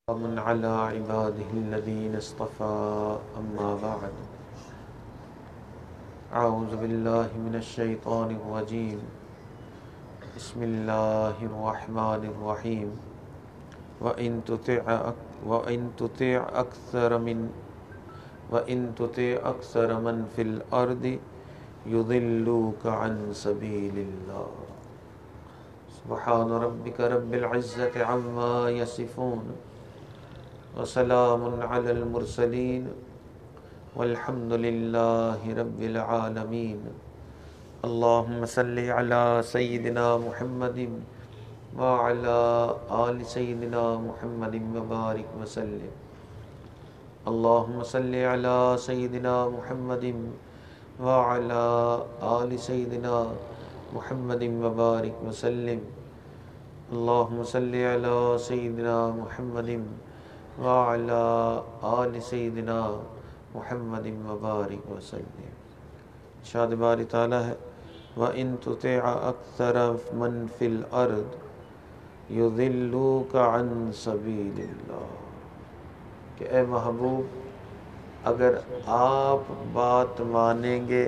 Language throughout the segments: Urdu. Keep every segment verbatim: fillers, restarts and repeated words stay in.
ومن على عباده الذين اصطفى أما بعد أعوذ بالله من الشيطان الرجيم بسم الله الرحمن الرحيم وإن تطع وإن تطع أكثر من وإن تطع أكثر من في الأرض يضلوك عن سبيل الله سبحان ربك رب العزة عما يصفون وسلام على المرسلين والحمد لله رب العالمين اللهم صل على سيدنا محمد وعلى آل سيدنا محمد وبارك وسلم اللهم صل على سيدنا محمد وعلى آل سيدنا محمد وبارك وسلم اللهم صل على سيدنا محمد وعلى آل سيدنا محمد وبارك وسلم. ارشاد باری تعالیٰ ہے وَإِن تُطِعْ أَكْثَرَ مَنْ فِي الْأَرْضِ يُضِلُّوكَ عَنْ سَبِيلِ اللَّهِ کہ اے محبوب اگر آپ بات مانیں گے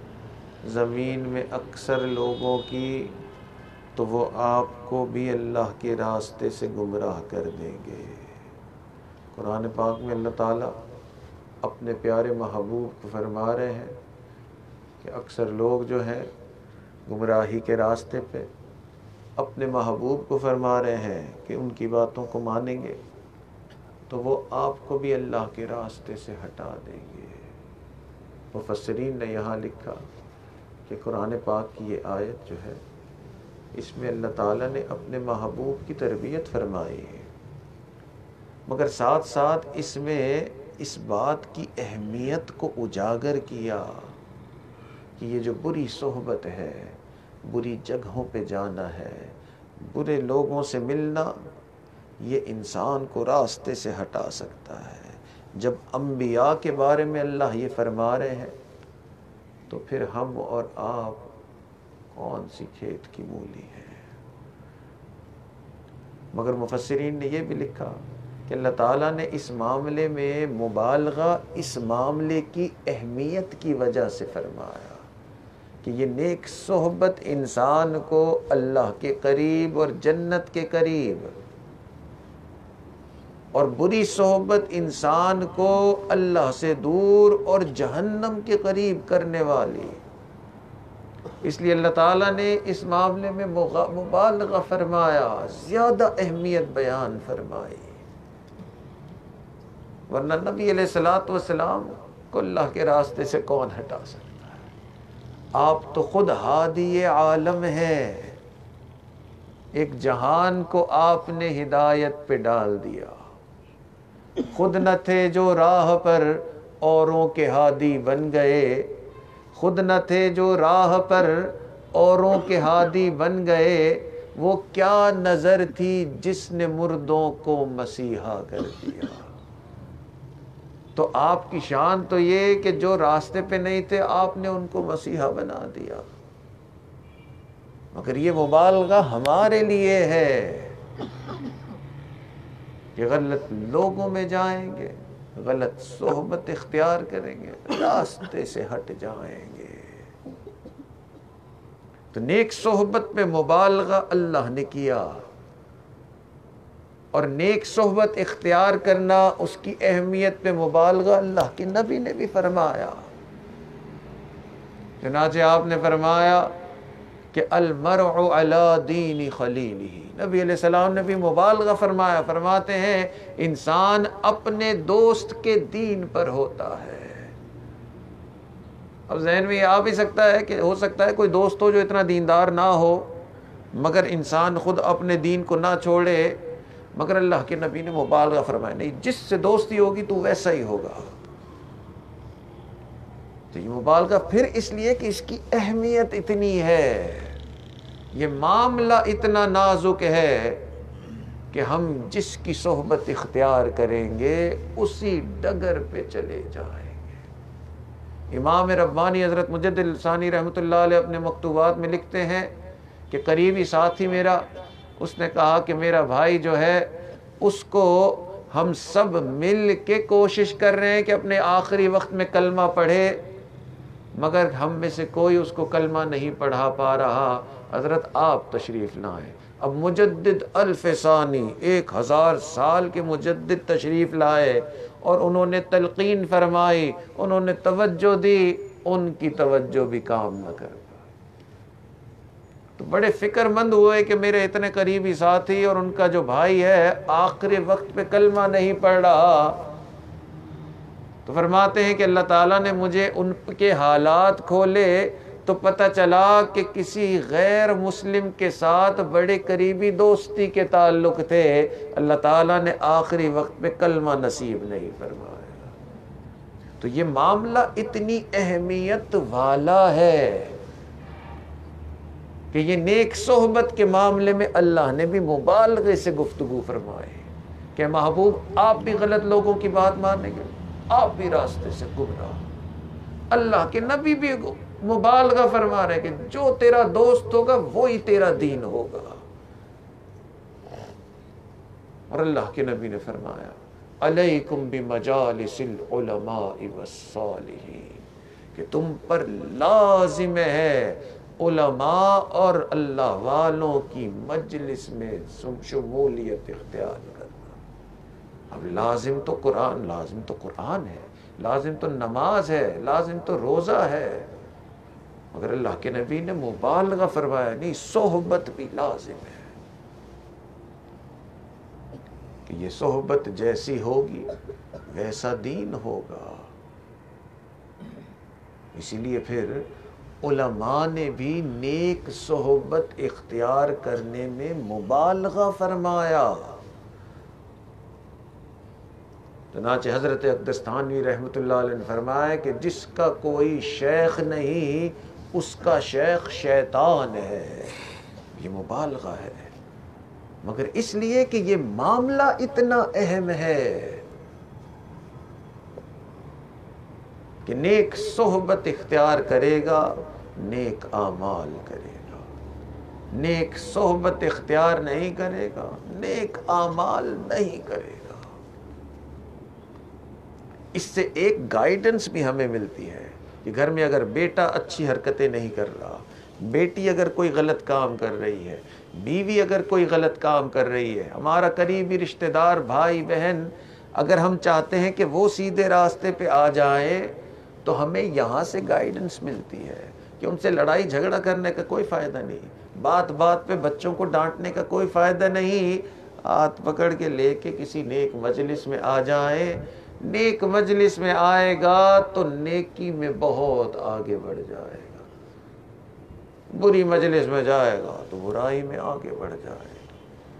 زمین میں اکثر لوگوں کی تو وہ آپ کو بھی اللہ کے راستے سے گمراہ کر دیں گے. قرآن پاک میں اللہ تعالیٰ اپنے پیارے محبوب کو فرما رہے ہیں کہ اکثر لوگ جو ہیں گمراہی کے راستے پہ اپنے محبوب کو فرما رہے ہیں کہ ان کی باتوں کو مانیں گے تو وہ آپ کو بھی اللہ کے راستے سے ہٹا دیں گے. مفسرین نے یہاں لکھا کہ قرآن پاک کی یہ آیت جو ہے اس میں اللہ تعالیٰ نے اپنے محبوب کی تربیت فرمائی ہے، مگر ساتھ ساتھ اس میں اس بات کی اہمیت کو اجاگر کیا کہ یہ جو بری صحبت ہے، بری جگہوں پہ جانا ہے، برے لوگوں سے ملنا، یہ انسان کو راستے سے ہٹا سکتا ہے. جب انبیاء کے بارے میں اللہ یہ فرما رہے ہیں تو پھر ہم اور آپ کون سی کھیت کی مولی ہیں. مگر مفسرین نے یہ بھی لکھا کہ اللہ تعالیٰ نے اس معاملے میں مبالغہ اس معاملے کی اہمیت کی وجہ سے فرمایا کہ یہ نیک صحبت انسان کو اللہ کے قریب اور جنت کے قریب، اور بری صحبت انسان کو اللہ سے دور اور جہنم کے قریب کرنے والی. اس لیے اللہ تعالیٰ نے اس معاملے میں مبالغہ فرمایا، زیادہ اہمیت بیان فرمائی. ورنہ نبی علیہ الصلوۃ والسلام کو اللہ کے راستے سے کون ہٹا سکتا ہے؟ آپ تو خود ہادی عالم ہیں. ایک جہان کو آپ نے ہدایت پہ ڈال دیا. خود نہ تھے جو راہ پر اوروں کے ہادی بن گئے، خود نہ تھے جو راہ پر اوروں کے ہادی بن گئے. وہ کیا نظر تھی جس نے مردوں کو مسیحا کر دیا. تو آپ کی شان تو یہ کہ جو راستے پہ نہیں تھے آپ نے ان کو مسیحا بنا دیا. مگر یہ مبالغہ ہمارے لیے ہے کہ غلط لوگوں میں جائیں گے، غلط صحبت اختیار کریں گے، راستے سے ہٹ جائیں گے. تو نیک صحبت میں مبالغہ اللہ نے کیا، اور نیک صحبت اختیار کرنا، اس کی اہمیت پہ مبالغہ اللہ کے نبی نے بھی فرمایا. چنانچہ آپ نے فرمایا کہ المرء علی دین خلیلہ. نبی علیہ السلام نے بھی مبالغہ فرمایا، فرماتے ہیں انسان اپنے دوست کے دین پر ہوتا ہے. اب ذہن میں یہ آ بھی سکتا ہے کہ ہو سکتا ہے کوئی دوست ہو جو اتنا دیندار نہ ہو مگر انسان خود اپنے دین کو نہ چھوڑے. مگر اللہ کے نبی نے مبالغہ فرمایا نہیں، جس سے دوستی ہوگی تو ویسا ہی ہوگا. تو یہ مبالغہ پھر اس لیے کہ اس کی اہمیت اتنی ہے، یہ معاملہ اتنا نازک ہے کہ ہم جس کی صحبت اختیار کریں گے اسی ڈگر پہ چلے جائیں گے. امام ربانی حضرت مجدد الثانی رحمۃ اللہ علیہ اپنے مکتوبات میں لکھتے ہیں کہ قریبی ساتھی میرا، اس نے کہا کہ میرا بھائی جو ہے اس کو ہم سب مل کے کوشش کر رہے ہیں کہ اپنے آخری وقت میں کلمہ پڑھے، مگر ہم میں سے کوئی اس کو کلمہ نہیں پڑھا پا رہا۔ حضرت آپ تشریف لائیں۔ اب مجدد الف ثانی، ایک ہزار سال کے مجدد تشریف لائے اور انہوں نے تلقین فرمائی، انہوں نے توجہ دی، ان کی توجہ بھی کام نہ کر پائی۔ تو بڑے فکر مند ہوئے کہ میرے اتنے قریبی ساتھی اور ان کا جو بھائی ہے آخری وقت پہ کلمہ نہیں پڑھ رہا۔ تو فرماتے ہیں کہ اللہ تعالیٰ نے مجھے ان کے حالات کھولے تو پتہ چلا کہ کسی غیر مسلم کے ساتھ بڑے قریبی دوستی کے تعلق تھے، اللہ تعالیٰ نے آخری وقت پہ کلمہ نصیب نہیں فرمایا۔ تو یہ معاملہ اتنی اہمیت والا ہے کہ یہ نیک صحبت کے معاملے میں اللہ نے بھی مبالغے سے گفتگو فرمائی کہ محبوب آپ بھی غلط لوگوں کی بات مانیں گے، آپ بھی راستے سے گمراہ۔ اللہ کے نبی بھی مبالغہ فرما رہے کہ جو تیرا دوست ہوگا وہی تیرا دین ہوگا۔ اور اللہ کے نبی نے فرمایا علیکم بمجالس العلماء والصالحین، کہ تم پر لازم ہے علماء اور اللہ والوں کی مجلس میں شمولیت اختیار کرنا۔ اب لازم تو قرآن لازم تو قرآن ہے، لازم تو نماز ہے، لازم تو روزہ ہے، مگر اللہ کے نبی نے مبالغہ فرمایا نہیں، صحبت بھی لازم ہے کہ یہ صحبت جیسی ہوگی ویسا دین ہوگا۔ اسی لیے پھر علماء نے بھی نیک صحبت اختیار کرنے میں مبالغہ فرمایا۔ چنانچہ حضرت اقدس تھانوی رحمۃ اللہ علیہ نے فرمایا کہ جس کا کوئی شیخ نہیں اس کا شیخ شیطان ہے۔ یہ مبالغہ ہے، مگر اس لیے کہ یہ معاملہ اتنا اہم ہے کہ نیک صحبت اختیار کرے گا نیک اعمال کرے گا، نیک صحبت اختیار نہیں کرے گا نیک اعمال نہیں کرے گا۔ اس سے ایک گائیڈنس بھی ہمیں ملتی ہے کہ گھر میں اگر بیٹا اچھی حرکتیں نہیں کر رہا، بیٹی اگر کوئی غلط کام کر رہی ہے، بیوی اگر کوئی غلط کام کر رہی ہے، ہمارا قریبی رشتہ دار بھائی بہن، اگر ہم چاہتے ہیں کہ وہ سیدھے راستے پہ آ جائیں تو ہمیں یہاں سے گائیڈنس ملتی ہے کہ ان سے لڑائی جھگڑا کرنے کا کوئی فائدہ نہیں، بات بات پہ بچوں کو ڈانٹنے کا کوئی فائدہ نہیں، ہاتھ پکڑ کے لے کے کسی نیک مجلس میں آ جائیں۔ نیک مجلس میں آئے گا تو نیکی میں بہت آگے بڑھ جائے گا، بری مجلس میں جائے گا تو برائی میں آگے بڑھ جائے گا۔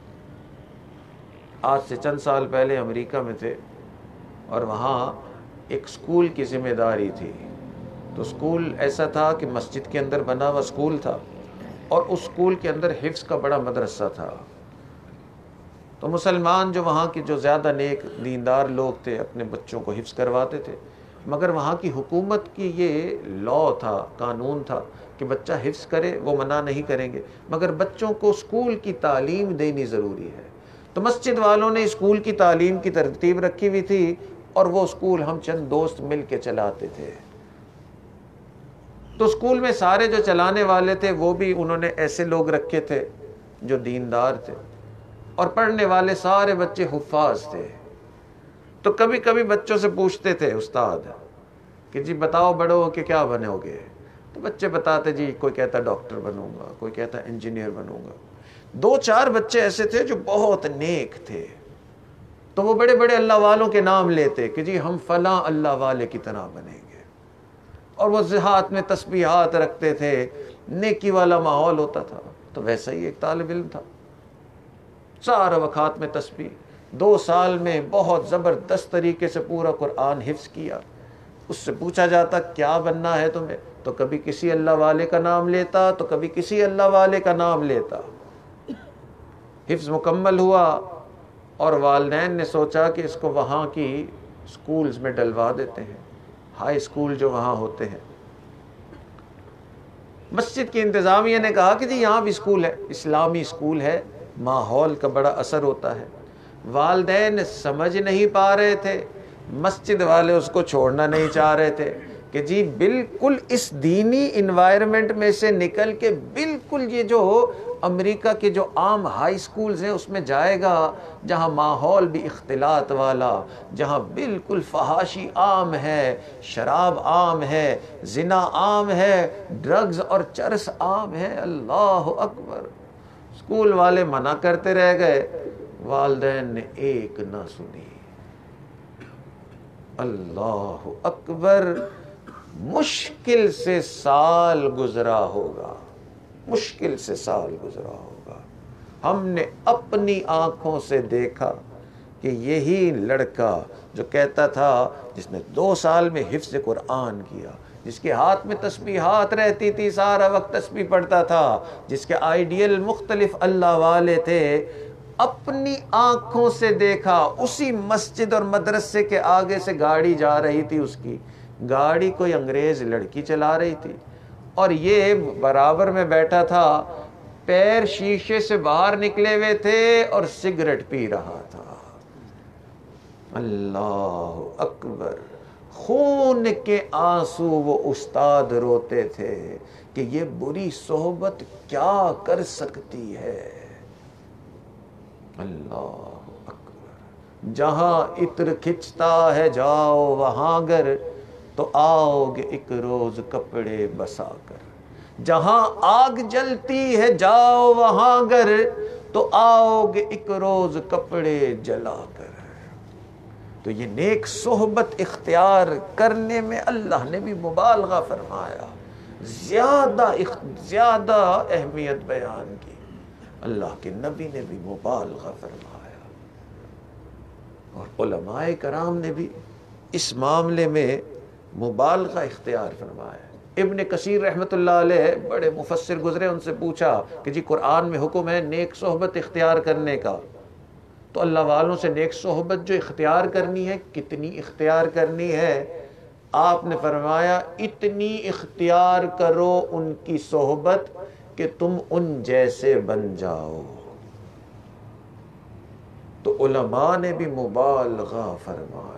آج سے چند سال پہلے امریکہ میں تھے اور وہاں ایک سکول کی ذمہ داری تھی۔ تو سکول ایسا تھا کہ مسجد کے اندر بنا ہوا سکول تھا اور اس سکول کے اندر حفظ کا بڑا مدرسہ تھا۔ تو مسلمان جو وہاں کے جو زیادہ نیک دیندار لوگ تھے اپنے بچوں کو حفظ کرواتے تھے، مگر وہاں کی حکومت کی یہ لا تھا، قانون تھا کہ بچہ حفظ کرے وہ منع نہیں کریں گے، مگر بچوں کو اسکول کی تعلیم دینی ضروری ہے۔ تو مسجد والوں نے اسکول کی تعلیم کی ترتیب رکھی ہوئی تھی اور وہ اسکول ہم چند دوست مل کے چلاتے تھے۔ تو اسکول میں سارے جو چلانے والے تھے وہ بھی انہوں نے ایسے لوگ رکھے تھے جو دیندار تھے، اور پڑھنے والے سارے بچے حفاظ تھے۔ تو کبھی کبھی بچوں سے پوچھتے تھے استاد کہ جی بتاؤ بڑو ہو کہ کیا بنو گے؟ تو بچے بتاتے جی کوئی کہتا ڈاکٹر بنوں گا، کوئی کہتا انجینئر بنوں گا۔ دو چار بچے ایسے تھے جو بہت نیک تھے، تو وہ بڑے بڑے اللہ والوں کے نام لیتے کہ جی ہم فلاں اللہ والے کی طرح بنیں گے، اور وہ ہاتھ میں تسبیحات رکھتے تھے، نیکی والا ماحول ہوتا تھا۔ تو ویسا ہی ایک طالب علم تھا، سارا وقت ہاتھ میں تسبیح، دو سال میں بہت زبردست طریقے سے پورا قرآن حفظ کیا۔ اس سے پوچھا جاتا کیا بننا ہے تمہیں، تو کبھی کسی اللہ والے کا نام لیتا تو کبھی کسی اللہ والے کا نام لیتا۔ حفظ مکمل ہوا اور والدین نے سوچا کہ اس کو وہاں کی سکولز میں ڈلوا دیتے ہیں، ہائی سکول جو وہاں ہوتے ہیں۔ مسجد کی انتظامیہ نے کہا کہ جی یہاں بھی سکول ہے، اسلامی سکول ہے، ماحول کا بڑا اثر ہوتا ہے۔ والدین سمجھ نہیں پا رہے تھے، مسجد والے اس کو چھوڑنا نہیں چاہ رہے تھے کہ جی بالکل اس دینی انوائرمنٹ میں سے نکل کے بالکل یہ جو امریکہ کے جو عام ہائی سکولز ہیں اس میں جائے گا، جہاں ماحول بھی اختلاط والا، جہاں بالکل فحاشی عام ہے، شراب عام ہے، زنا عام ہے، ڈرگز اور چرس عام ہے۔ اللہ اکبر! اسکول والے منع کرتے رہ گئے، والدین نے ایک نہ سنی۔ اللہ اکبر! مشکل سے سال گزرا ہوگا، مشکل سے سال گزرا ہوگا، ہم نے اپنی آنکھوں سے دیکھا کہ یہی لڑکا جو کہتا تھا، جس نے دو سال میں حفظ قرآن کیا، جس کے ہاتھ میں تسبیحات رہتی تھی، سارا وقت تسبیح پڑھتا تھا، جس کے آئیڈیل مختلف اللہ والے تھے، اپنی آنکھوں سے دیکھا اسی مسجد اور مدرسے کے آگے سے گاڑی جا رہی تھی، اس کی گاڑی کوئی انگریز لڑکی چلا رہی تھی اور یہ برابر میں بیٹھا تھا، پیر شیشے سے باہر نکلے ہوئے تھے اور سگریٹ پی رہا تھا۔ اللہ اکبر! خون کے آنسو وہ استاد روتے تھے کہ یہ بری صحبت کیا کر سکتی ہے۔ اللہ اکبر! جہاں عطر کھچتا ہے جاؤ وہاں گر، تو آؤ گے ایک روز کپڑے بسا کر، جہاں آگ جلتی ہے جاؤ وہاں گر، تو آؤ گے ایک روز کپڑے جلا کر۔ تو یہ نیک صحبت اختیار کرنے میں اللہ نے بھی مبالغہ فرمایا، زیادہ زیادہ اہمیت بیان کی، اللہ کے نبی نے بھی مبالغہ فرمایا، اور علماء کرام نے بھی اس معاملے میں مبالغہ اختیار فرمایا۔ ابن کثیر رحمۃ اللہ علیہ بڑے مفسر گزرے، ان سے پوچھا کہ جی قرآن میں حکم ہے نیک صحبت اختیار کرنے کا، تو اللہ والوں سے نیک صحبت جو اختیار کرنی ہے کتنی اختیار کرنی ہے؟ آپ نے فرمایا اتنی اختیار کرو ان کی صحبت کہ تم ان جیسے بن جاؤ۔ تو علماء نے بھی مبالغہ فرمایا۔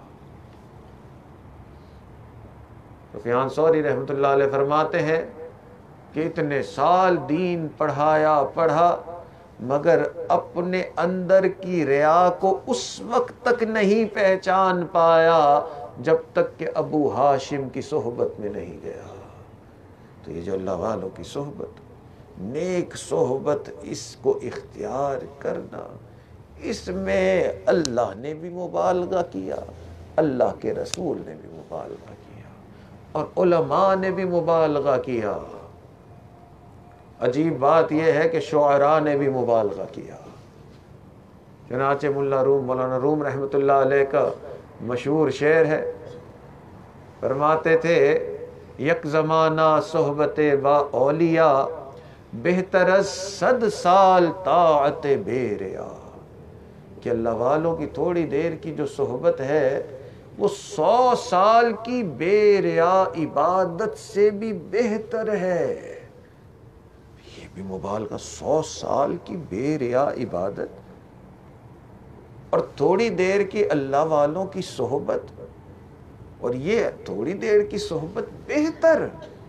سفیان ثوری رحمۃ اللہ علیہ فرماتے ہیں کہ اتنے سال دین پڑھایا پڑھا مگر اپنے اندر کی ریا کو اس وقت تک نہیں پہچان پایا جب تک کہ ابو ہاشم کی صحبت میں نہیں گیا۔ تو یہ جو اللہ والوں کی صحبت، نیک صحبت، اس کو اختیار کرنا، اس میں اللہ نے بھی مبالغہ کیا، اللہ کے رسول نے بھی مبالغہ کیا، اور علماء نے بھی مبالغہ کیا۔ عجیب بات یہ ہے کہ شعراء نے بھی مبالغہ کیا۔ چنانچہ مولا روم مولانا روم رحمۃ اللہ علیہ کا مشہور شعر ہے، فرماتے تھے یک زمانہ صحبت با اولیاء، بہتر از صد سال طاعت بے ریا، کہ اللہ والوں کی تھوڑی دیر کی جو صحبت ہے وہ سو سال کی بے ریا عبادت سے بھی بہتر ہے۔ یہ بھی مبالغہ، سو سال کی بے ریا عبادت اور تھوڑی دیر کی اللہ والوں کی صحبت، اور یہ تھوڑی دیر کی صحبت بہتر۔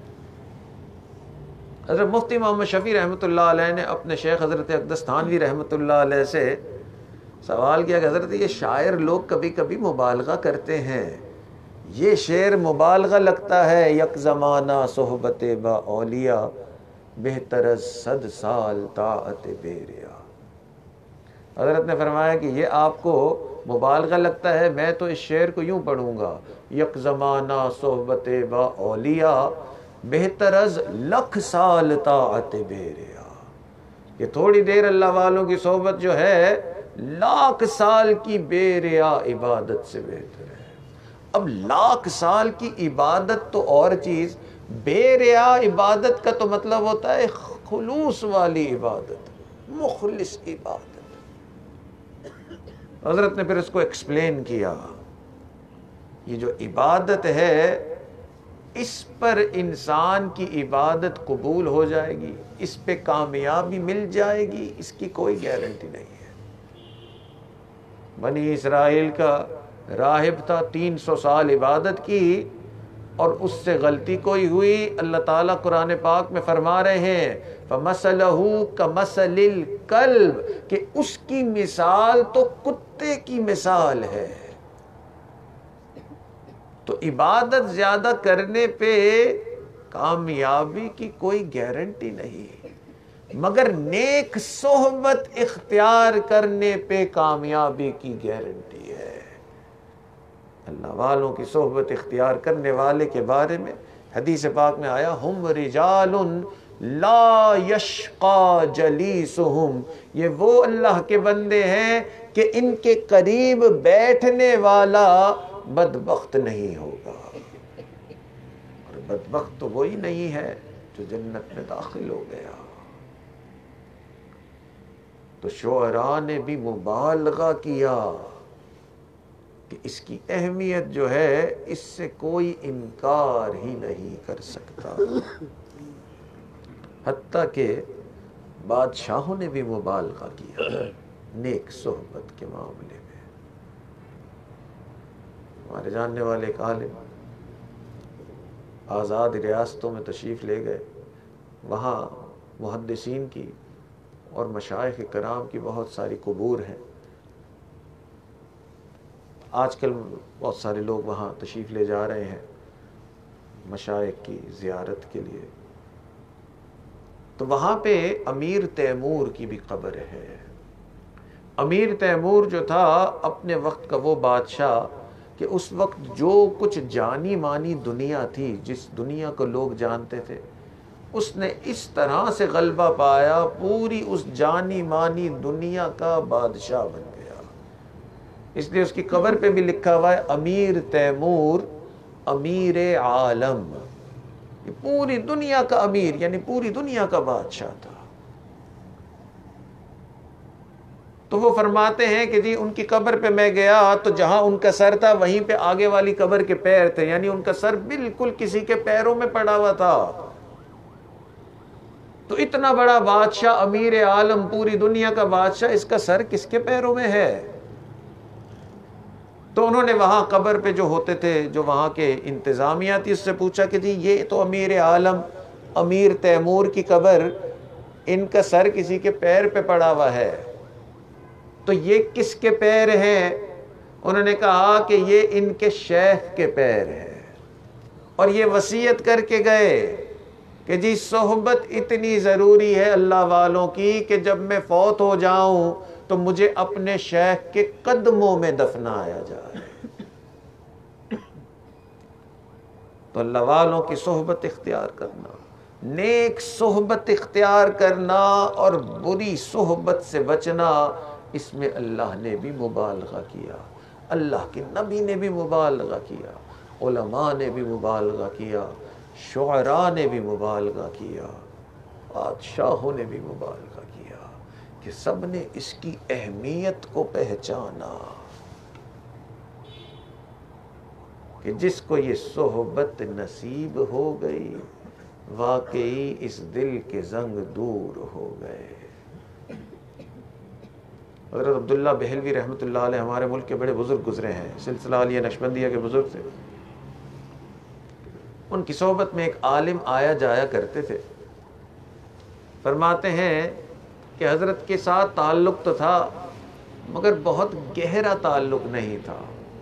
حضرت مفتی محمد شفیع رحمۃ اللہ علیہ نے اپنے شیخ حضرت اقدس تھانوی رحمۃ اللہ علیہ سے سوال کیا کہ حضرت یہ شاعر لوگ کبھی کبھی مبالغہ کرتے ہیں، یہ شعر مبالغہ لگتا ہے، یک زمانہ صحبت با اولیاء، بہتر از صد سال طاعت بے ریا۔ حضرت نے فرمایا کہ یہ آپ کو مبالغہ لگتا ہے، میں تو اس شعر کو یوں پڑھوں گا، یک زمانہ صحبت با اولیاء، بہتر از لکھ سال طاعت بے ریا۔ یہ تھوڑی دیر اللہ والوں کی صحبت جو ہے لاکھ سال کی بے ریا عبادت سے بہتر ہے۔ اب لاکھ سال کی عبادت تو اور چیز، بے ریا عبادت کا تو مطلب ہوتا ہے خلوص والی عبادت، مخلص عبادت۔ حضرت نے پھر اس کو ایکسپلین کیا، یہ جو عبادت ہے اس پر انسان کی عبادت قبول ہو جائے گی، اس پہ کامیابی مل جائے گی، اس کی کوئی گارنٹی نہیں ہے۔ بنی اسرائیل کا راہب تھا، تین سو سال عبادت کی اور اس سے غلطی کوئی ہوئی، اللہ تعالیٰ قرآن پاک میں فرما رہے ہیں فَمَثَلَهُ كَمَثَلِ الْكَلْبِ کہ اس کی مثال تو کتے کی مثال ہے۔ تو عبادت زیادہ کرنے پہ کامیابی کی کوئی گارنٹی نہیں، مگر نیک صحبت اختیار کرنے پہ کامیابی کی گارنٹی ہے۔ اللہ والوں کی صحبت اختیار کرنے والے کے بارے میں حدیث پاک میں آیا ہم رجال لا یشقا جلیسہم، یہ وہ اللہ کے بندے ہیں کہ ان کے قریب بیٹھنے والا بدبخت نہیں ہوگا، اور بدبخت تو وہی نہیں ہے جو جنت میں داخل ہو گیا۔ تو شعراء نے بھی مبالغہ کیا کہ اس کی اہمیت جو ہے اس سے کوئی انکار ہی نہیں کر سکتا، حتیٰ کہ بادشاہوں نے بھی مبالغہ کیا نیک صحبت کے معاملے میں۔ ہمارے جاننے والے ایک عالم آزاد ریاستوں میں تشریف لے گئے، وہاں محدثین کی اور مشائخ کرام کی بہت ساری قبور ہیں۔ آج کل بہت سارے لوگ وہاں تشریف لے جا رہے ہیں مشائخ کی زیارت کے لیے، تو وہاں پہ امیر تیمور کی بھی قبر ہے۔ امیر تیمور جو تھا اپنے وقت کا وہ بادشاہ کہ اس وقت جو کچھ جانی مانی دنیا تھی، جس دنیا کو لوگ جانتے تھے، اس نے اس طرح سے غلبہ پایا، پوری اس جانی مانی دنیا کا بادشاہ بن گیا۔ اس لیے اس کی قبر پہ بھی لکھا ہوا ہے امیر تیمور امیر عالم، یہ پوری دنیا کا امیر یعنی پوری دنیا کا بادشاہ تھا۔ تو وہ فرماتے ہیں کہ جی ان کی قبر پہ میں گیا تو جہاں ان کا سر تھا وہیں پہ آگے والی قبر کے پیر تھے، یعنی ان کا سر بالکل کسی کے پیروں میں پڑا ہوا تھا۔ تو اتنا بڑا بادشاہ امیر عالم، پوری دنیا کا بادشاہ، اس کا سر کس کے پیروں میں ہے؟ تو انہوں نے وہاں قبر پہ جو ہوتے تھے، جو وہاں کے انتظامیہ تھی، اس سے پوچھا کہ جی یہ تو امیر عالم امیر تیمور کی قبر، ان کا سر کسی کے پیر پہ پڑا ہوا ہے، تو یہ کس کے پیر ہیں؟ انہوں نے کہا کہ یہ ان کے شیخ کے پیر ہیں، اور یہ وصیت کر کے گئے کہ جی صحبت اتنی ضروری ہے اللہ والوں کی کہ جب میں فوت ہو جاؤں تو مجھے اپنے شیخ کے قدموں میں دفنایا جائے۔ تو اللہ والوں کی صحبت اختیار کرنا، نیک صحبت اختیار کرنا اور بری صحبت سے بچنا، اس میں اللہ نے بھی مبالغہ کیا، اللہ کے نبی نے بھی مبالغہ کیا، علماء نے بھی مبالغہ کیا، شعراء نے بھی مبالغہ کیا، بادشاہوں نے بھی مبالغہ کیا، کہ سب نے اس کی اہمیت کو پہچانا کہ جس کو یہ صحبت نصیب ہو گئی واقعی اس دل کے زنگ دور ہو گئے۔ حضرت عبداللہ بہلوی رحمۃ اللہ علیہ ہمارے ملک کے بڑے بزرگ گزرے ہیں، سلسلہ علیہ نقشبندیہ کے بزرگ تھے۔ ان کی صحبت میں ایک عالم آیا جایا کرتے تھے۔ فرماتے ہیں کہ حضرت کے ساتھ تعلق تو تھا مگر بہت گہرا تعلق نہیں تھا۔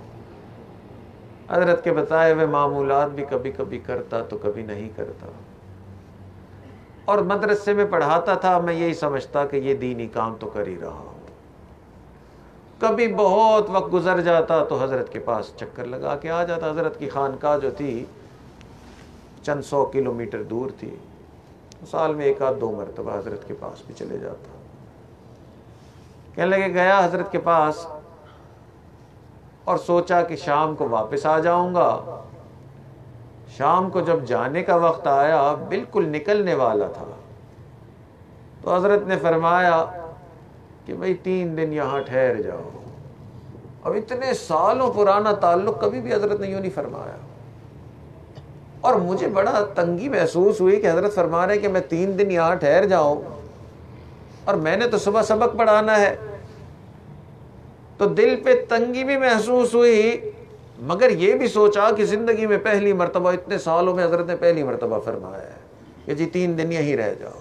حضرت کے بتائے ہوئے معمولات بھی کبھی کبھی کرتا تو کبھی نہیں کرتا، اور مدرسے میں پڑھاتا تھا، میں یہی سمجھتا کہ یہ دینی کام تو کر ہی رہا ہوں۔ کبھی بہت وقت گزر جاتا تو حضرت کے پاس چکر لگا کے آ جاتا۔ حضرت کی خانقاہ جو تھی چند سو کلومیٹر دور تھی، سال میں ایک آدھ دو مرتبہ حضرت کے پاس بھی چلے جاتا۔ کہنے لگے گیا حضرت کے پاس اور سوچا کہ شام کو واپس آ جاؤں گا۔ شام کو جب جانے کا وقت آیا، بالکل نکلنے والا تھا، تو حضرت نے فرمایا کہ بھئی تین دن یہاں ٹھہر جاؤ۔ اب اتنے سالوں پرانا تعلق، کبھی بھی حضرت نے یوں نہیں فرمایا، اور مجھے بڑا تنگی محسوس ہوئی کہ حضرت فرما رہے ہیں کہ میں تین دن یہاں ٹھہر جاؤں، اور میں نے تو صبح سبق پڑھانا ہے۔ تو دل پہ تنگی بھی محسوس ہوئی، مگر یہ بھی سوچا کہ زندگی میں پہلی مرتبہ، اتنے سالوں میں حضرت نے پہلی مرتبہ فرمایا ہے کہ جی تین دن یہیں رہ جاؤ۔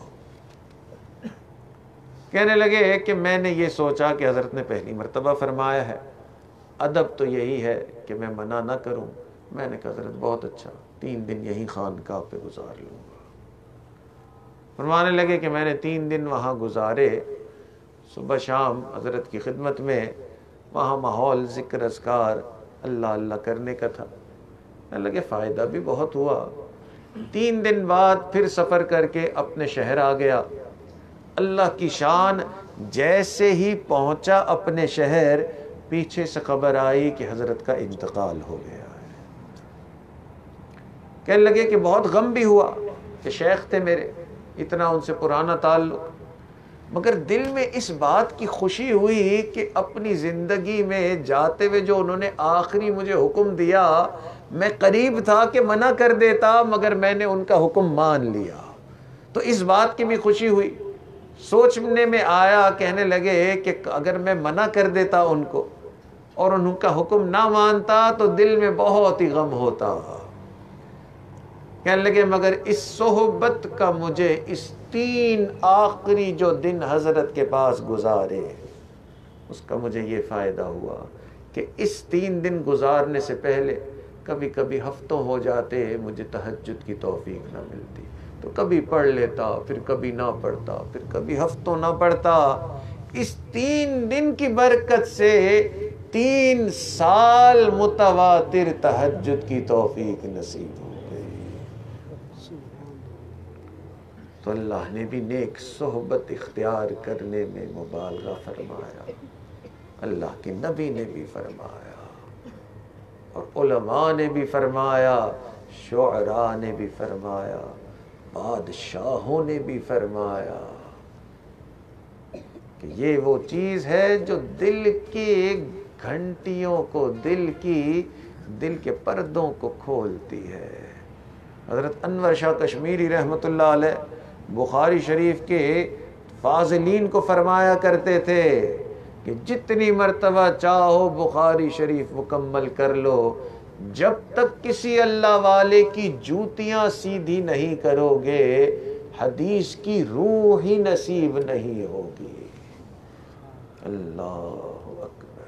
کہنے لگے کہ میں نے یہ سوچا کہ حضرت نے پہلی مرتبہ فرمایا ہے، ادب تو یہی ہے کہ میں منع نہ کروں۔ میں نے کہا حضرت بہت اچھا، تین دن یہیں خانقاہ پہ گزار لوں گا۔ فرمانے لگے کہ میں نے تین دن وہاں گزارے، صبح شام حضرت کی خدمت میں، وہاں ماحول ذکر اذکار اللہ اللہ کرنے کا تھا۔ کہنے لگے فائدہ بھی بہت ہوا۔ تین دن بعد پھر سفر کر کے اپنے شہر آ گیا۔ اللہ کی شان، جیسے ہی پہنچا اپنے شہر، پیچھے سے خبر آئی کہ حضرت کا انتقال ہو گیا ہے۔ کہنے لگے کہ بہت غم بھی ہوا کہ شیخ تھے میرے، اتنا ان سے پرانا تعلق، مگر دل میں اس بات کی خوشی ہوئی کہ اپنی زندگی میں جاتے ہوئے جو انہوں نے آخری مجھے حکم دیا، میں قریب تھا کہ منع کر دیتا، مگر میں نے ان کا حکم مان لیا، تو اس بات کی بھی خوشی ہوئی۔ سوچنے میں آیا، کہنے لگے کہ اگر میں منع کر دیتا ان کو اور ان کا حکم نہ مانتا تو دل میں بہت ہی غم ہوتا۔ کہنے لگے مگر اس صحبت کا مجھے اس تین آخری جو دن حضرت کے پاس گزارے، اس کا مجھے یہ فائدہ ہوا کہ اس تین دن گزارنے سے پہلے کبھی کبھی ہفتوں ہو جاتے مجھے تہجد کی توفیق نہ ملتی، تو کبھی پڑھ لیتا، پھر کبھی نہ پڑھتا، پھر کبھی ہفتوں نہ پڑھتا۔ اس تین دن کی برکت سے تین سال متواتر تہجد کی توفیق نصیب ہو گئی۔ تو اللہ نے بھی نیک صحبت اختیار کرنے میں مبالغہ فرمایا، اللہ کے نبی نے بھی فرمایا، اور علماء نے بھی فرمایا، شعراء نے بھی فرمایا، بادشاہوں نے بھی فرمایا کہ یہ وہ چیز ہے جو دل کی گھنٹیوں کو، دل کی دل کے پردوں کو کھولتی ہے۔ حضرت انور شاہ کشمیری رحمۃ اللہ علیہ بخاری شریف کے فاضلین کو فرمایا کرتے تھے کہ جتنی مرتبہ چاہو بخاری شریف مکمل کر لو، جب تک کسی اللہ والے کی جوتیاں سیدھی نہیں کرو گے حدیث کی روح ہی نصیب نہیں ہوگی۔ اللہ اکبر۔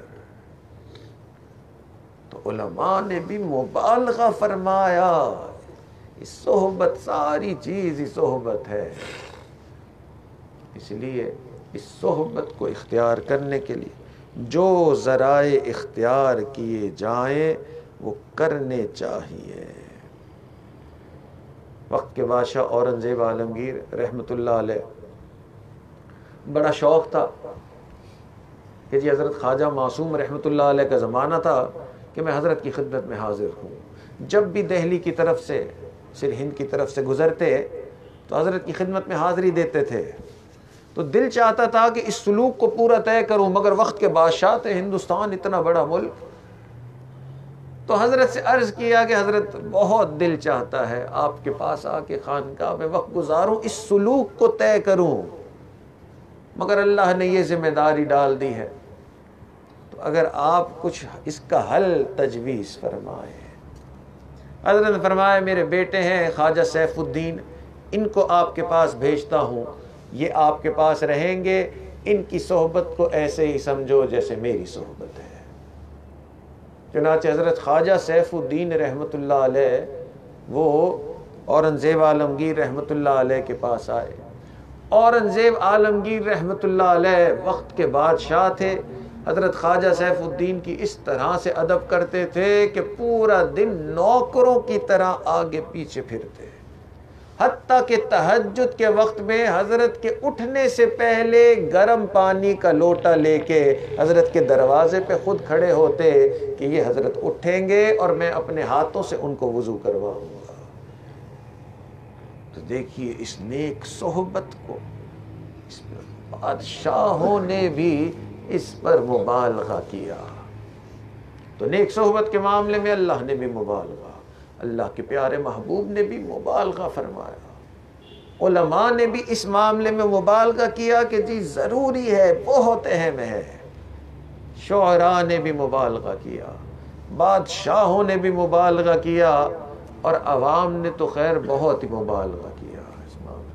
تو علماء نے بھی مبالغہ فرمایا، اس صحبت، ساری چیز ہی صحبت ہے، اس لیے اس صحبت کو اختیار کرنے کے لیے جو ذرائع اختیار کیے جائیں وہ کرنے چاہیے۔ وقت کے بادشاہ اورنگزیب عالمگیر رحمۃ اللہ علیہ بڑا شوق تھا کہ جی حضرت خواجہ معصوم رحمۃ اللہ علیہ کا زمانہ تھا کہ میں حضرت کی خدمت میں حاضر ہوں۔ جب بھی دہلی کی طرف سے، سر ہند کی طرف سے گزرتے تو حضرت کی خدمت میں حاضری دیتے تھے، تو دل چاہتا تھا کہ اس سلوک کو پورا طے کروں، مگر وقت کے بادشاہ تھے، ہندوستان اتنا بڑا ملک، تو حضرت سے عرض کیا کہ حضرت بہت دل چاہتا ہے آپ کے پاس آ کے خانقاہ میں وقت گزاروں، اس سلوک کو طے کروں، مگر اللہ نے یہ ذمہ داری ڈال دی ہے، تو اگر آپ کچھ اس کا حل تجویز فرمائیں۔ حضرت نے فرمایا میرے بیٹے ہیں خواجہ سیف الدین، ان کو آپ کے پاس بھیجتا ہوں، یہ آپ کے پاس رہیں گے، ان کی صحبت کو ایسے ہی سمجھو جیسے میری صحبت ہے۔ چنانچہ حضرت خواجہ سیف الدین رحمۃ اللہ علیہ وہ اورنگزیب عالمگیر رحمۃ اللہ علیہ کے پاس آئے۔ اورنگزیب عالمگیر رحمۃ اللہ علیہ وقت کے بادشاہ تھے، حضرت خواجہ سیف الدین کی اس طرح سے ادب کرتے تھے کہ پورا دن نوکروں کی طرح آگے پیچھے پھرتے، حتیٰ کہ تہجد کے وقت میں حضرت کے اٹھنے سے پہلے گرم پانی کا لوٹا لے کے حضرت کے دروازے پہ خود کھڑے ہوتے کہ یہ حضرت اٹھیں گے اور میں اپنے ہاتھوں سے ان کو وضو کرواؤں گا۔ تو دیکھیے اس نیک صحبت کو اس پر بادشاہوں نے بھی اس پر مبالغہ کیا، تو نیک صحبت کے معاملے میں اللہ نے بھی مبالغہ، اللہ کے پیارے محبوب نے بھی مبالغہ فرمایا، علماء نے بھی اس معاملے میں مبالغہ کیا کہ جی ضروری ہے، بہت اہم ہے، شعراء نے بھی مبالغہ کیا، بادشاہوں نے بھی مبالغہ کیا، اور عوام نے تو خیر بہت ہی مبالغہ کیا اس معاملے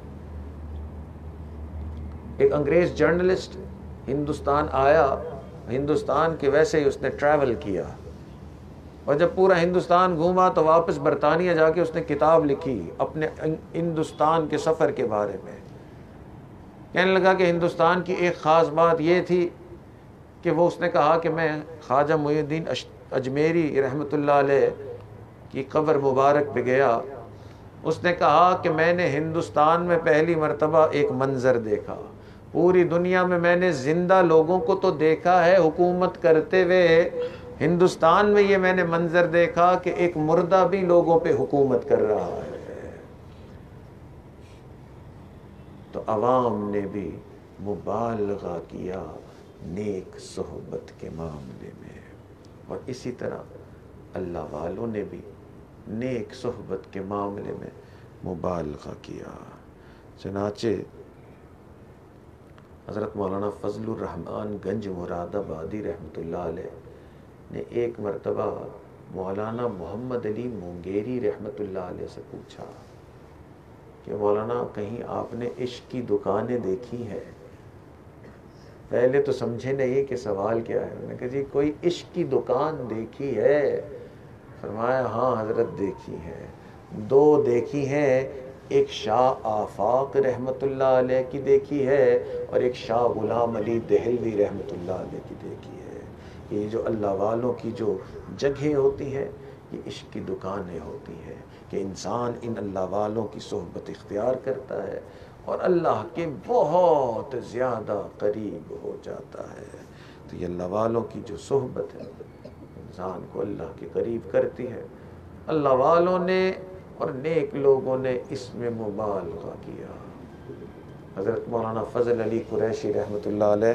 میں۔ ایک انگریز جرنلسٹ ہندوستان آیا، ہندوستان کے ویسے ہی اس نے ٹریول کیا، اور جب پورا ہندوستان گھوما تو واپس برطانیہ جا کے اس نے کتاب لکھی اپنے ہندوستان کے سفر کے بارے میں۔ کہنے لگا کہ ہندوستان کی ایک خاص بات یہ تھی کہ وہ اس نے کہا کہ میں خواجہ معین الدین اجمیری رحمۃ اللہ علیہ کی قبر مبارک پہ گیا، اس نے کہا کہ میں نے ہندوستان میں پہلی مرتبہ ایک منظر دیکھا، پوری دنیا میں میں نے زندہ لوگوں کو تو دیکھا ہے حکومت کرتے ہوئے، ہندوستان میں یہ میں نے منظر دیکھا کہ ایک مردہ بھی لوگوں پہ حکومت کر رہا ہے۔ تو عوام نے بھی مبالغہ کیا نیک صحبت کے معاملے میں، اور اسی طرح اللہ والوں نے بھی نیک صحبت کے معاملے میں مبالغہ کیا۔ چنانچہ حضرت مولانا فضل الرحمان گنج مراد آبادی رحمۃ اللہ علیہ نے ایک مرتبہ مولانا محمد علی مونگیری رحمۃ اللہ علیہ سے پوچھا کہ مولانا کہیں آپ نے عشق کی دکانیں دیکھی ہیں؟ پہلے تو سمجھے نہیں کہ سوال کیا ہے، انہوں نے کہا جی کوئی عشق کی دکان دیکھی ہے؟ فرمایا ہاں حضرت دیکھی ہے، دو دیکھی ہیں، ایک شاہ آفاق رحمۃ اللہ علیہ کی دیکھی ہے، اور ایک شاہ غلام علی دہلوی رحمۃ اللہ علیہ کی دیکھی ہے۔ یہ جو اللہ والوں کی جو جگہیں ہوتی ہیں یہ عشق کی دکانیں ہوتی ہیں کہ انسان ان اللہ والوں کی صحبت اختیار کرتا ہے اور اللہ کے بہت زیادہ قریب ہو جاتا ہے۔ تو یہ اللہ والوں کی جو صحبت ہے انسان کو اللہ کے قریب کرتی ہے۔ اللہ والوں نے اور نیک لوگوں نے اس میں مبالغہ کیا۔ حضرت مولانا فضل علی قریشی رحمۃ اللہ علیہ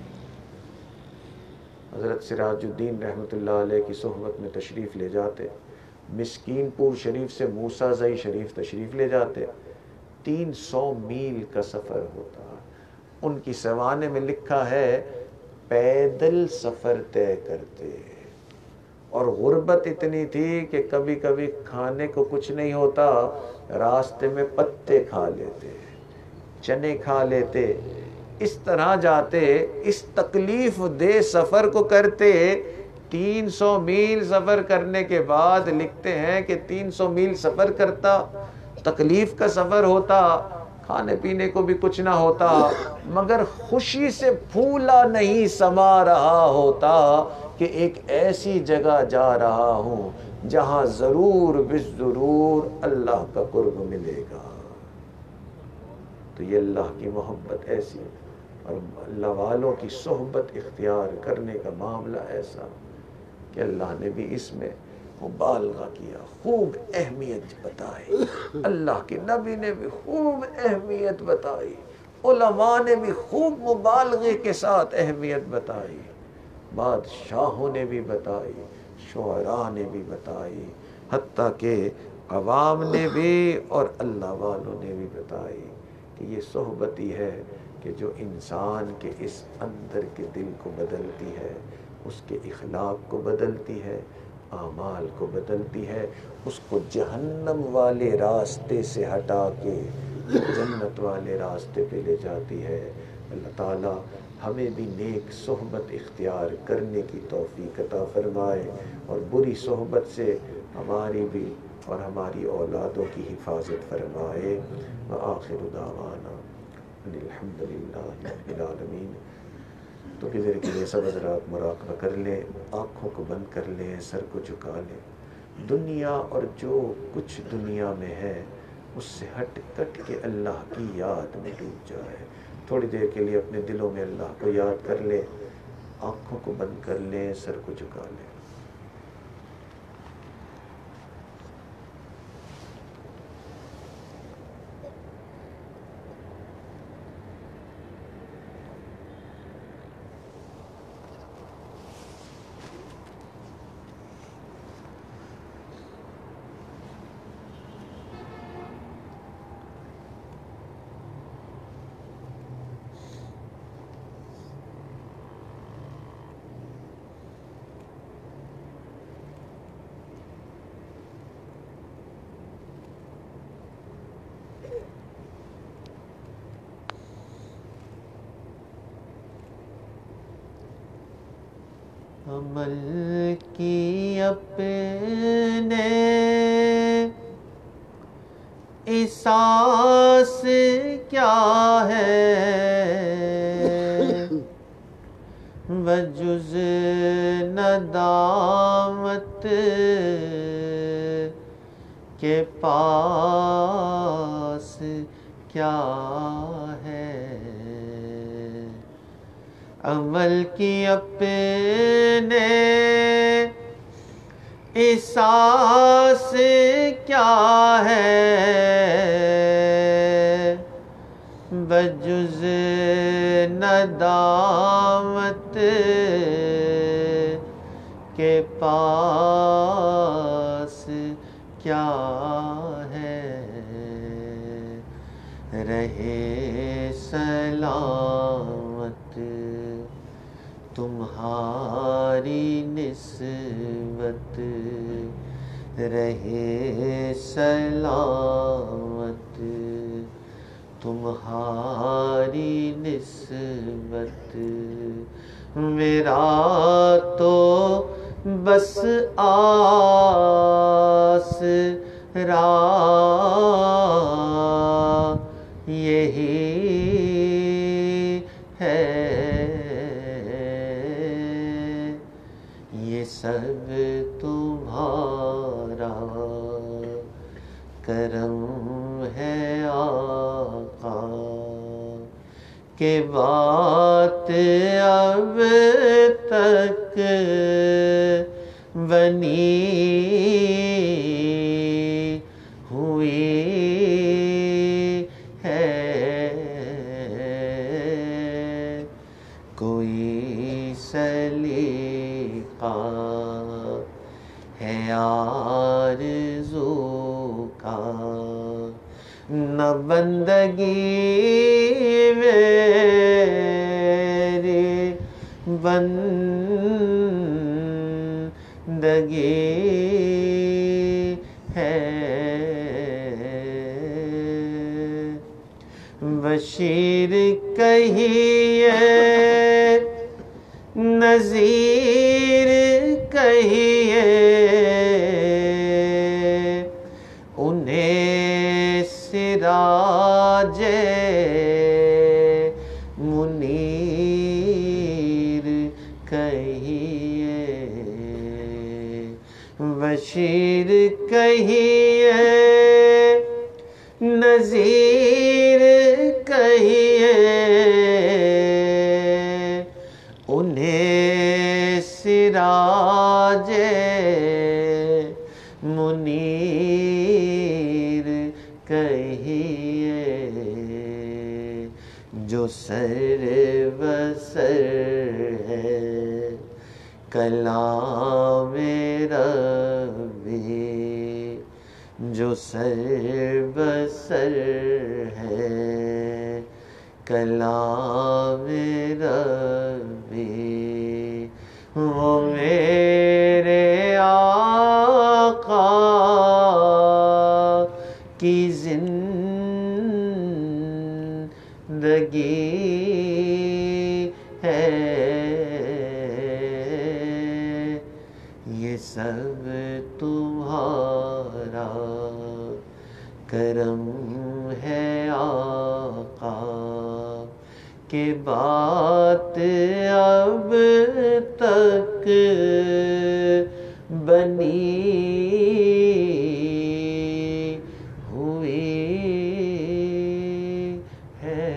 حضرت سراج الدین رحمۃ اللہ علیہ کی صحبت میں تشریف لے جاتے، مسکین پور شریف سے موسیٰ زئی شریف تشریف لے جاتے، تین سو میل کا سفر ہوتا۔ ان کی سوانے میں لکھا ہے پیدل سفر طے کرتے، اور غربت اتنی تھی کہ کبھی کبھی کھانے کو کچھ نہیں ہوتا، راستے میں پتے کھا لیتے، چنے کھا لیتے، اس طرح جاتے، اس تکلیف دہ سفر کو کرتے۔ تین سو میل سفر کرنے کے بعد لکھتے ہیں کہ تین سو میل سفر کرتا، تکلیف کا سفر ہوتا، کھانے پینے کو بھی کچھ نہ ہوتا، مگر خوشی سے پھولا نہیں سما رہا ہوتا کہ ایک ایسی جگہ جا رہا ہوں جہاں ضرور بالضرور اللہ کا قرب ملے گا۔ تو یہ اللہ کی محبت ایسی اور اللہ والوں کی صحبت اختیار کرنے کا معاملہ ایسا کہ اللہ نے بھی اس میں مبالغہ کیا، خوب اہمیت بتائی، اللہ کے نبی نے بھی خوب اہمیت بتائی، علماء نے بھی خوب مبالغے کے ساتھ اہمیت بتائی، بادشاہوں نے بھی بتائی، شعراء نے بھی بتائی، حتیٰ کہ عوام نے بھی اور اللہ والوں نے بھی بتائی کہ یہ صحبت ہی ہے کہ جو انسان کے اس اندر کے دل کو بدلتی ہے، اس کے اخلاق کو بدلتی ہے، اعمال کو بدلتی ہے، اس کو جہنم والے راستے سے ہٹا کے جنت والے راستے پہ لے جاتی ہے۔ اللہ تعالی ہمیں بھی نیک صحبت اختیار کرنے کی توفیق عطا فرمائے اور بری صحبت سے ہماری بھی اور ہماری اولادوں کی حفاظت فرمائے۔ وآخر دعوانا ان الحمد للہ رب العالمین۔ تو کدھر کے لیے سب حضرات مراقبہ کر لیں، آنکھوں کو بند کر لیں، سر کو جھکا لیں، دنیا اور جو کچھ دنیا میں ہے اس سے ہٹ کٹ کے اللہ کی یاد میں ڈوب جائے۔ تھوڑی دیر کے لیے اپنے دلوں میں اللہ کو یاد کر لیں، آنکھوں کو بند کر لیں، سر کو جھکا لیں۔ عمل کی اپنے احساس کیا ہے بجز ندامت کے پاس کیا ہے عمل کی اپنے احساس کیا ہے بجز ندامت کے پاس کیا ہے رہے سلامت تمہاری نسبت رہے سلامت تمہاری نسبت میرا تو بس آسرا یہی ہے یہ سب تمہارا کرم ہے آقا کہ بات اب تک بنی ہوئی ہے کوئی سلیقہ ہے آرزو کا نہ بندگی میری بندگی ہے بشیر کہیے نذیر کہیے انہیں سراج منیر کہیے بشیر کہیے نذیر کہیے انہیں سراج منیر کہیے جو سر بسر ہے کلام ربی جو سر بسر ہے کلام ربی وہ میرے آقا کی زندگی ہے یہ سب تمہارا کرم ہے آقا کہ بات اب تک بنی ہوئی ہے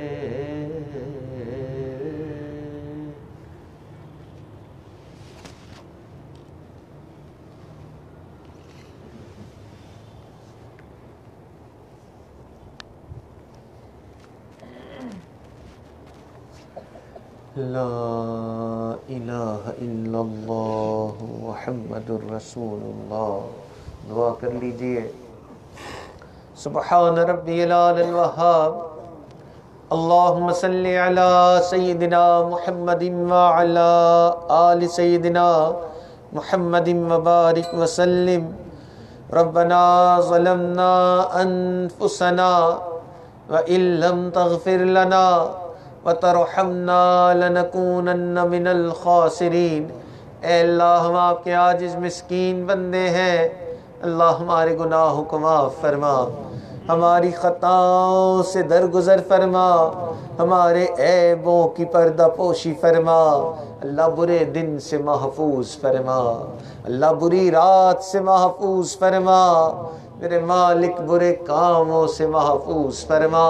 لا الہ الا اللہ محمد الرسول اللہ دعا کر لیجئے سبحان ربی العلی الوہاب اللہم صلی علی سیدنا محمد وعلی آل سیدنا محمد وبارک وسلم ربنا ظلمنا انفسنا وإن لم تغفر لنا وترحمنا لنكونن من الخاسرين اے اللہ ہم آپ کے عاجز مسکین بندے ہیں، اللہ ہمارے گناہوں کو معاف فرما، ہماری خطاؤں سے درگزر فرما، ہمارے عیبوں کی پردہ پوشی فرما، اللہ برے دن سے محفوظ فرما، اللہ بری رات سے محفوظ فرما، میرے مالک برے کاموں سے محفوظ فرما،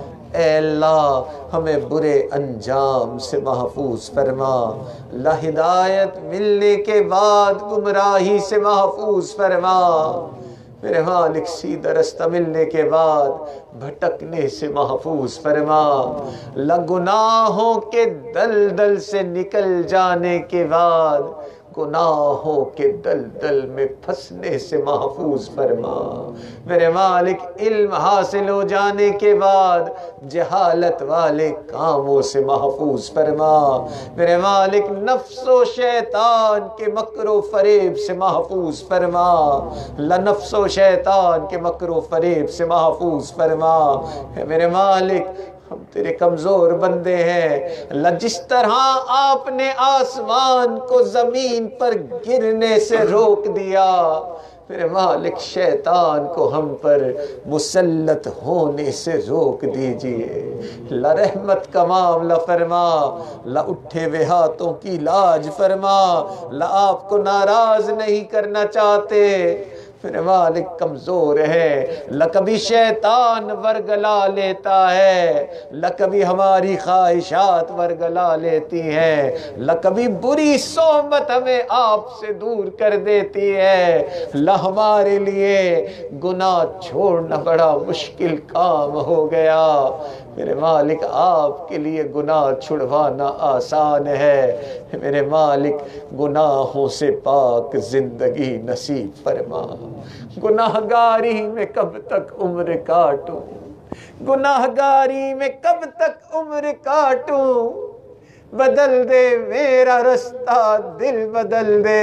اے اللہ ہمیں برے انجام سے محفوظ فرما، اللہ ہدایت ملنے کے بعد گمراہی سے محفوظ فرما، میرے مالک سیدھا رستہ ملنے کے بعد بھٹکنے سے محفوظ فرما، اللہ گناہوں کے دلدل سے نکل جانے کے بعد گناہوں کے دلدل میں پھنسنے سے محفوظ فرما، میرے مالک علم حاصل ہو جانے کے بعد جہالت والے کاموں سے محفوظ فرما، میرے مالک نفس و شیطان کے مکر و فریب سے محفوظ فرما، اللہ نفس و شیطان کے مکر و فریب سے محفوظ فرما، اے میرے مالک ہم تیرے کمزور بندے ہیں، اللہ جس طرح آپ نے آسمان کو زمین پر گرنے سے روک دیا، میرے مالک شیطان کو ہم پر مسلط ہونے سے روک دیجئے، اللہ رحمت کا معاملہ فرما، اللہ اٹھے ہوئے ہاتھوں کی لاج فرما، اللہ آپ کو ناراض نہیں کرنا چاہتے، میرے مالک کمزور ہے، اللہ کبھی شیطان ورگلا لیتا ہے، اللہ کبھی ہماری خواہشات ورگلا لیتی ہیں، اللہ کبھی بری صحبت ہمیں آپ سے دور کر دیتی ہے، اللہ ہمارے لیے گناہ چھوڑنا بڑا مشکل کام ہو گیا، میرے مالک آپ کے لیے گناہ چھڑوانا آسان ہے، میرے مالک گناہوں سے پاک زندگی نصیب فرما، گناہگاری میں کب تک عمر کاٹوں، گناہگاری میں کب تک عمر کاٹوں، بدل دے میرا رستہ دل بدل دے،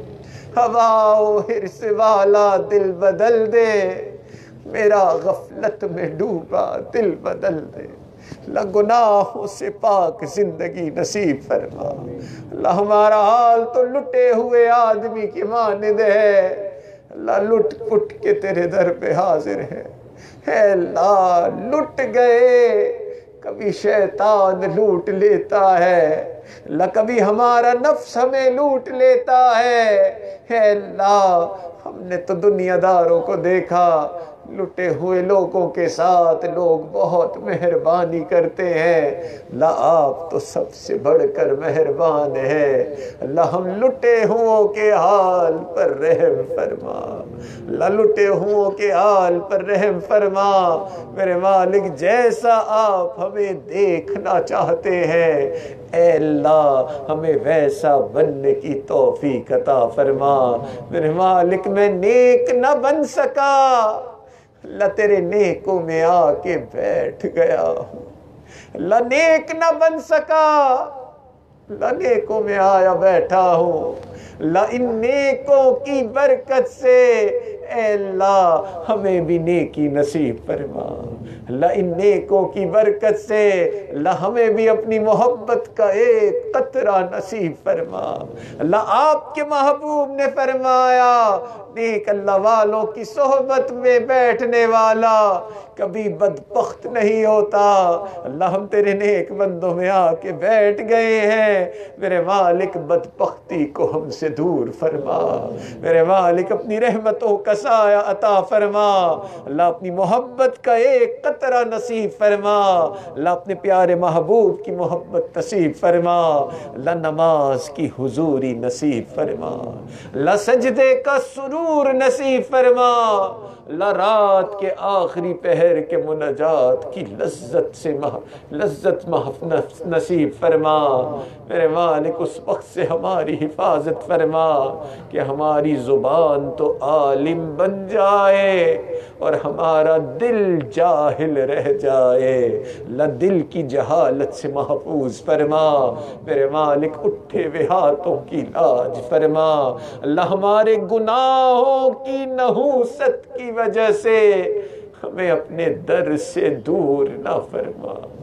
ہوا و حرص والا دل بدل دے، میرا غفلت میں ڈوبا دل بدل دے، اللہ گناہوں سے پاک زندگی نصیب فرما، اللہ ہمارا حال تو لٹے ہوئے آدمی کی مانند ہے، اللہ لٹ پٹ کے تیرے در پہ حاضر ہے، اے اللہ لٹ گئے، کبھی شیطان لوٹ لیتا ہے، اللہ کبھی ہمارا نفس ہمیں لوٹ لیتا ہے، اے اللہ ہم نے تو دنیا داروں کو دیکھا، لٹے ہوئے لوگوں کے ساتھ لوگ بہت مہربانی کرتے ہیں، اللہ آپ تو سب سے بڑھ کر مہربان ہے، اللہ ہم لٹے ہوں کے حال پر رحم فرما، اللہ لٹے ہوں کے حال پر رحم فرما، میرے مالک جیسا آپ ہمیں دیکھنا چاہتے ہیں، اے اللہ ہمیں ویسا بننے کی توفیق عطا فرما، میرے مالک میں نیک نہ بن سکا، اللہ تیرے نیکوں میں آ کے بیٹھ گیا ہوں، اللہ نیک نہ بن سکا، اللہ نیکوں میں آیا بیٹھا ہوں، اللہ ان نیکوں کی برکت سے اے اللہ ہمیں بھی نیکی نصیب فرما، اللہ ان نیکوں کی برکت سے اللہ ہمیں بھی اپنی محبت کا ایک قطرہ نصیب فرما، اللہ آپ کے محبوب نے فرمایا نیک اللہ والوں کی صحبت میں بیٹھنے والا کبھی بدبخت نہیں ہوتا، اللہ ہم تیرے نیک بندوں میں آ کے بیٹھ گئے ہیں، میرے مالک بدبختی کو ہم سے دور فرما، میرے مالک اپنی رحمتوں کا سایہ عطا فرما، اللہ اپنی محبت کا ایک قطرہ نصیب فرما، اللہ اپنے پیارے محبوب کی محبت نصیب فرما، اللہ نماز کی حضوری نصیب فرما، اللہ سجدے کا سرور نصیب فرما، اللہ رات کے آخری پہر کے مناجات کی لذت سے لذت محفوظ نصیب فرما، میرے مالک اس وقت سے ہماری حفاظت فرما کہ ہماری زبان تو عالم بن جائے اور ہمارا دل جاہل رہ جائے، اللہ دل کی جہالت سے محفوظ فرما، میرے مالک اٹھے ہوئے ہاتھوں کی لاج فرما، اللہ ہمارے گناہوں کی نحوست کی وجہ سے ہمیں اپنے در سے دور نہ فرما،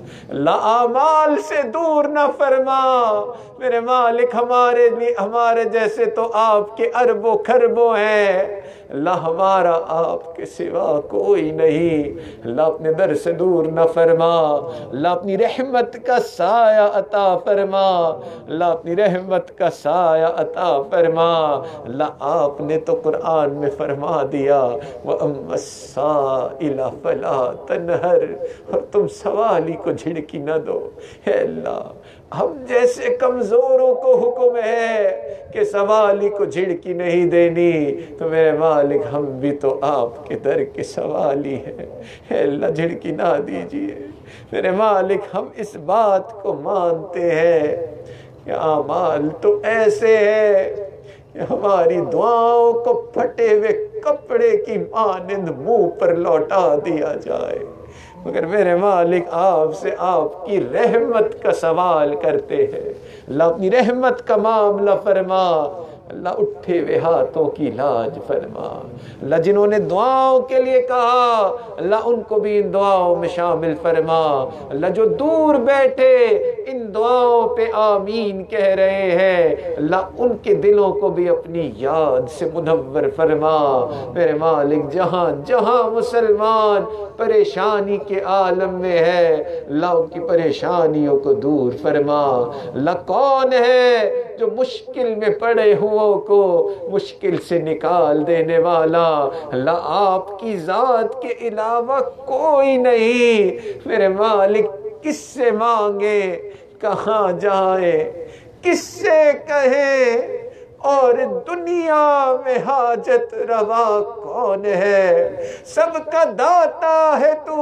اللہ اعمال سے دور نہ فرما میرے مالک، ہمارے لیے ہمارے جیسے تو آپ کے اربوں خربوں ہیں اللہ، ہمارا آپ کے سوا کوئی نہیں اللہ، اپنے در سے دور نہ فرما اللہ، اپنی رحمت کا سایہ عطا فرما اللہ، اپنی رحمت کا سایہ عطا فرما اللہ۔ آپ نے تو قرآن میں فرما دیا وَأَمَّا السَّائِلَ فَلَا تَنْهَرْ، اور تم سوالی کو جھڑکی نہ دو۔ اے اللہ، ہم جیسے کمزوروں کو حکم ہے کہ سوالی کو جھڑکی نہیں دینی، تو میرے مالک ہم بھی تو آپ کے در کے سوالی ہیں، اے اللہ جھڑکی نہ دیجئے۔ میرے مالک ہم اس بات کو مانتے ہیں کہ اعمال تو ایسے ہیں کہ ہماری دعاؤں کو پھٹے ہوئے کپڑے کی مانند منہ پر لوٹا دیا جائے، مگر میرے مالک آپ سے آپ کی رحمت کا سوال کرتے ہیں اللہ، اپنی رحمت کا معاملہ فرما اللہ، اٹھے ہوئے ہاتھوں کی لاج فرما اللہ، جنہوں نے دعاؤں کے لیے کہا اللہ ان کو بھی ان دعاؤں میں شامل فرما اللہ، جو دور بیٹھے ان دعاؤں پہ آمین کہہ رہے ہیں اللہ، ان کے دلوں کو بھی اپنی یاد سے منور فرما میرے مالک، جہاں جہاں مسلمان پریشانی کے عالم میں ہے اللہ، ان کی پریشانیوں کو دور فرما اللہ۔ کون ہے جو مشکل میں پڑے ہوں کو مشکل سے نکال دینے والا اللہ، آپ کی ذات کے علاوہ کوئی نہیں میرے مالک، کس سے مانگے، کہاں جائیں، کس سے کہیں، اور دنیا میں حاجت روا کون ہے؟ سب کا داتا ہے تو،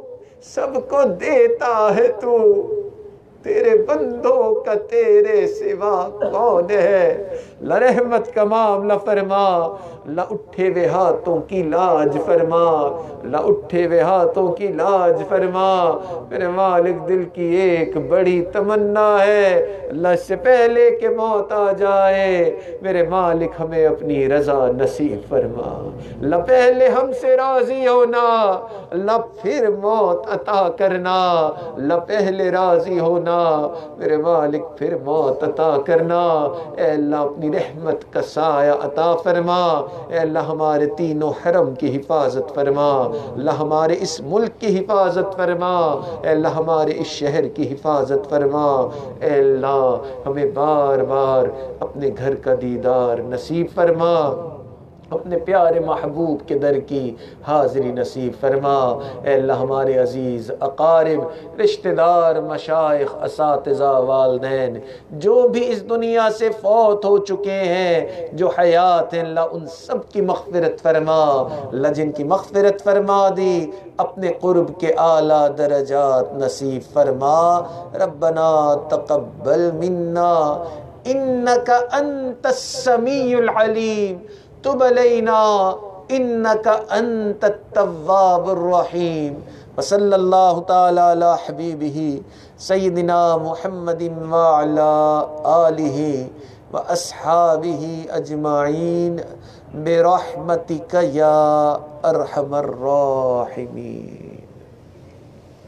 سب کو دیتا ہے تو، تیرے بندوں کا تیرے سوا کون ہے؟ اللہ رحمت کا معاملہ فرما اللہ، اٹھے ہوئے ہاتھوں کی لاج فرما اللہ، اٹھے ہوئے ہاتھوں کی لاج فرما میرے مالک، دل کی ایک بڑی تمنا ہے اللہ، اس سے پہلے کہ موت آ جائے میرے مالک ہمیں اپنی رضا نصیب فرما اللہ، پہلے ہم سے راضی ہونا اللہ، پھر موت عطا کرنا اللہ، پہلے راضی ہونا میرے مالک پھر موت عطا کرنا اے اللہ، اپنی رحمت کا سایہ عطا فرما اے اللہ، ہمارے تینوں حرم کی حفاظت فرما اللہ، ہمارے اس ملک کی حفاظت فرما اے اللہ، ہمارے اس شہر کی حفاظت فرما اے اللہ، ہمیں بار بار اپنے گھر کا دیدار نصیب فرما، اپنے پیارے محبوب کے در کی حاضری نصیب فرما اے اللہ، ہمارے عزیز اقارب، رشتہ دار، مشائخ، اساتذہ، والدین جو بھی اس دنیا سے فوت ہو چکے ہیں، جو حیات ہیں اللہ، ان سب کی مغفرت فرما اللہ، جن کی مغفرت فرما دی اپنے قرب کے اعلیٰ درجات نصیب فرما۔ ربنا تقبل منا انک انت السمیع العلیم، تب علینا انک انت التواب الرحیم، وصلی اللہ تعالی علی حبیبہ سیدنا محمد وعلی آلہ واصحابہ اجمعین برحمتک یا ارحم الراحمین۔